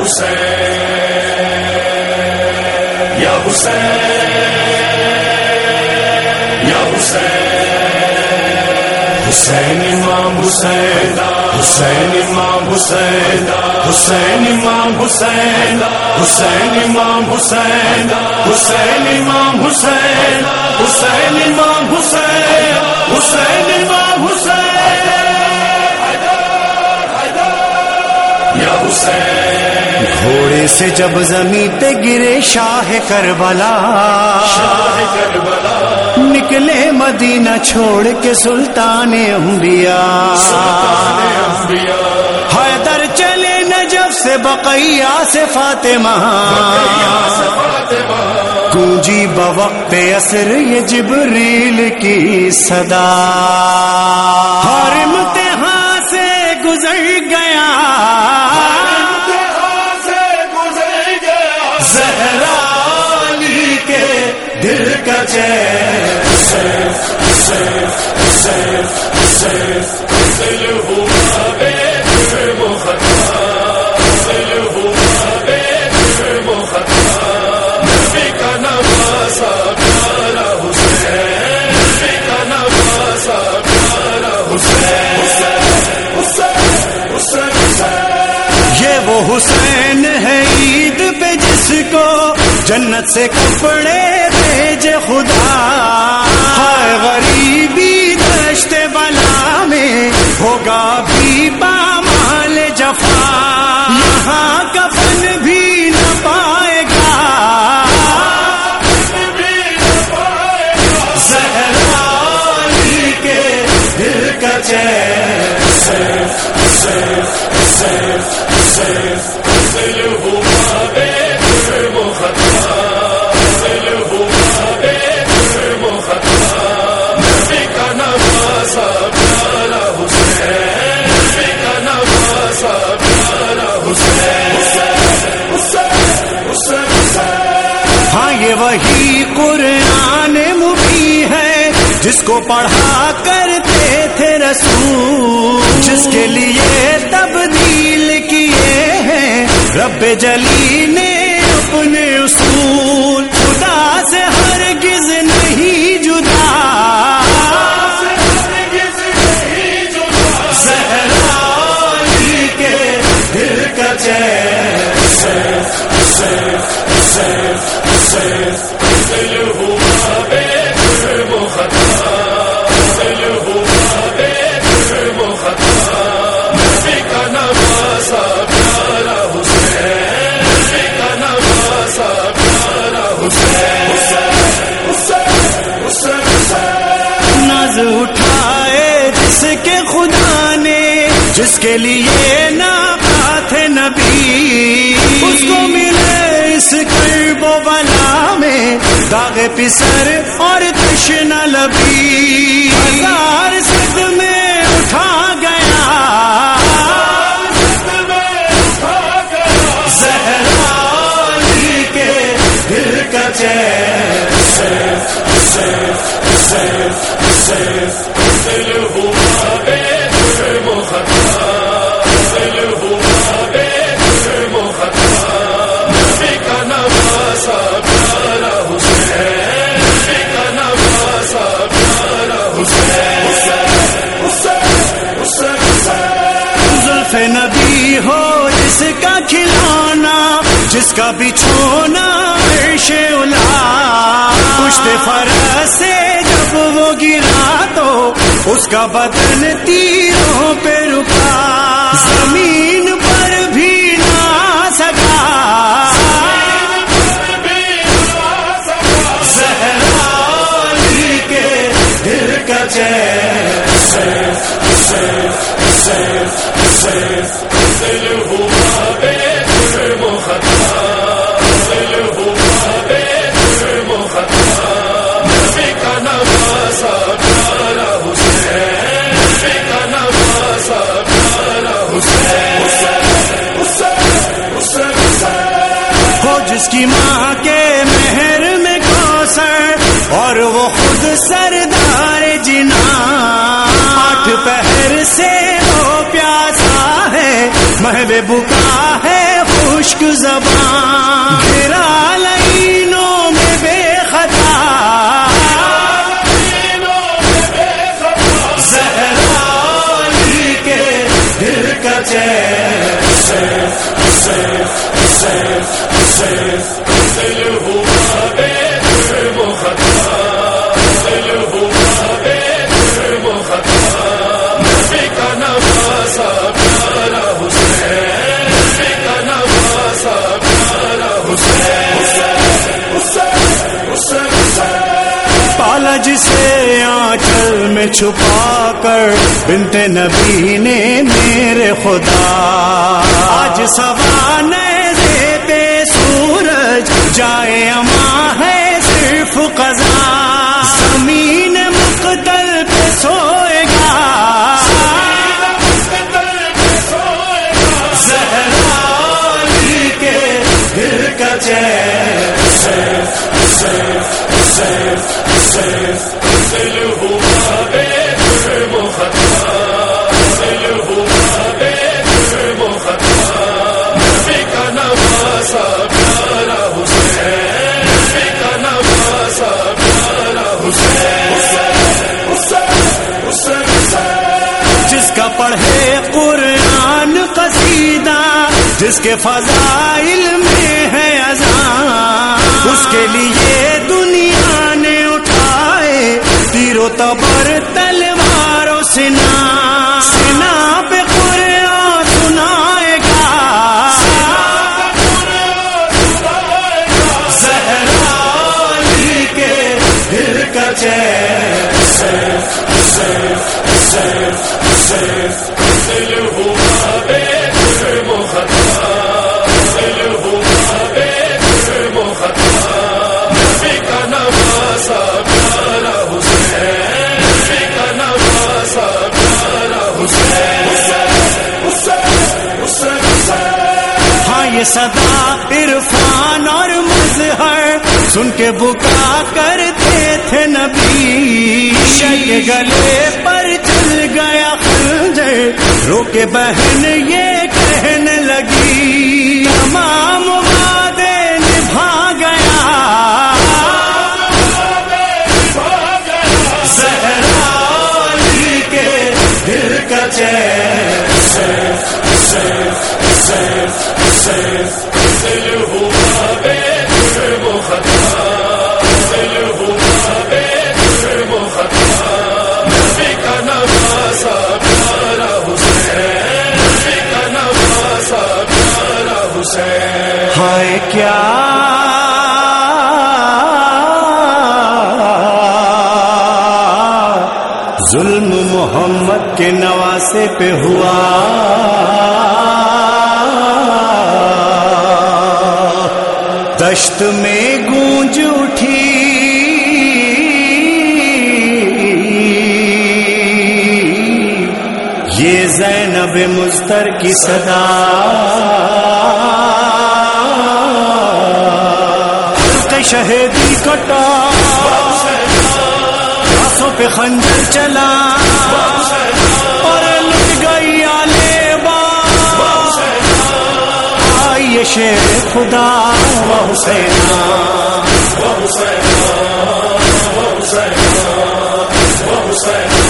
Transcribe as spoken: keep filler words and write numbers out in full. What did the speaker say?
حسین یا حسین یا حسین حسین امام حسین حسین امام حسین حسین امام حسین حسین امام حسین حسین امام حسین حسین امام حسین حسین امام حسین یا حسین گھوڑے سے جب زمین پہ گرے شاہ کربلا شاہ کربلا نکلے مدینہ چھوڑ کے سلطان انبیاء حیدر چلے نجف سے بقیہ سے فاطمہ گونجی بوقت عصر یہ جبریل کی صدا ہر امتحان سے گزر گیا زہرا علی کے دل کا چین سیف سیف سیف سیف دل ہوا بے دل مخدر دل ہوا بے دل مخدر نبی کا نواسا پیارا حسین نبی کا نواسا پیارا حسین حسین حسین حسین یہ وہ حسین ہے عید پہ جس کو جنت سے کپڑے بھیجے خدا ہائے غریبی دشت بلا میں ہوگا بھی پامال جفا یہاں کفن بھی نہ پائے گا زہرا علی کے دل کا چین سیف سیف سیف سیف دل ہوا بے دل مخدر دل ہوا بے دل مخدر نبی کا نواسا پیارا حسین نبی کا نواسا پیارا حسین حسین حسین حسین ہاں یہ وہی قرآن مبین ہے جس کو پڑھا کرتے تھے رسول جس کے لیے تبدیل کیے ہیں رب جلی نے اپنے اصول خدا سے ہرگز نہیں جدا زہرا علی کے دل کا چین سیف سیف سیف سیف دل ہوا بے دل مخدر دل ہوا بے دل مخدر نبی کا نواسا پیارا حسین نبی کا نواسا پیارا حسین حسین حسین حسین ناز اٹھائے جس کے خدا نے جس کے لیے ناقات نبی اس کو ملے اس کرب و بلا میں داغ پسر اور تشنہ لبی ہزار صد میں اٹھا گیا زہرا علی کے دل کا چین سیف سیف سیف سیف دل ہوا بے دل مخدر دل ہوا بے دل مخدر نبی کا نواسا پیارا حسین نبی کا نواسا پیارا حسین حسین حسین حسین زلف نبی ہو جس کا کھلانا جس کا بچھونا عرش الا پشت فرس سے جب وہ گرا تو اس کا بدن تیروں پہ رکا زمین پر بھی نہ سکا زہرا علی کے دل کا چین سیف سیف سیف سیف دل ہوا بے دل مخدر دل ہوا بے دل مخدر نبی کا نواسا پیارا حسین نبی کا نواسا پیارا حسین حسین حسین حسین ہو جس کی ماں کے مہر میں کوثر اور وہ خود سردار جنا آٹھ پہر سے وہ پیاسا ہے محو بکا ہے خوش خشک زبان گرا لینوں میں بے خطا زہرا علی کے دل کا چین سیف سیف سیف سیف دل ہوا بے جرم و خطا دل ہوا بے جرم و خطا نبی کا نواسا پیارا حسین نبی کا نواسا پیارا حسین حسین حسین حسین پالا جسے آنچل میں چھپا کر بنت نبی نے میرے خدا آج سوانے دیتے سورج جائے اما ہے صرف قضا زمین مقتل پہ سوئے گا زہرا علی کے دل کا چین سیف سیف سیف سیف دل ہوا بے جرم و خطا دل ہوا بے جرم و خطا نبی کا نواسا پیارا حسین نبی کا نواسا پیارا حسین حسین حسین حسین جس کا پڑھے قرآن قصیدہ جس کے فضائل میں ہے اذان اس کے لیے دنیا نے اٹھائے تیرو تبر تلوار و سنا سنا پہ قرآن سنائے گا زہرا علی کے دل کا چین سیف سیف سیف سیف دل ہوا بے جرم و خطا دل ہوا بے جرم و خطا نبی کا نواسا پیارا حسین نبی کا نواسا پیارا حسین حسین حسین حسین ہاں یہ صدا عرفان اور مظہر سن کے بکا کرتے تھے نبی شک گلے پر چل گیا خنجر رو کے بہن یہ کہنے لگی تمام وعدے نبھا گیا زہرا علی کے دل کا چین سیف سیف سیف سیف دل ہوا بے جرم و خطا دل ہوا بے جرم و خطا نبی کا نواسا پیارا حسین نبی کا نواسا پیارا حسین ہائے کیا ظلم محمد کے نواسے پہ ہوا دشت میں گونج اٹھی یہ زینب مضطر کی صدا شہیدی کٹا راسوں پہ خنجر چلا اور لٹ گئی آلے باپ آئیے شیر خدا و حسینہ و حسینہ و حسینہ و حسینہ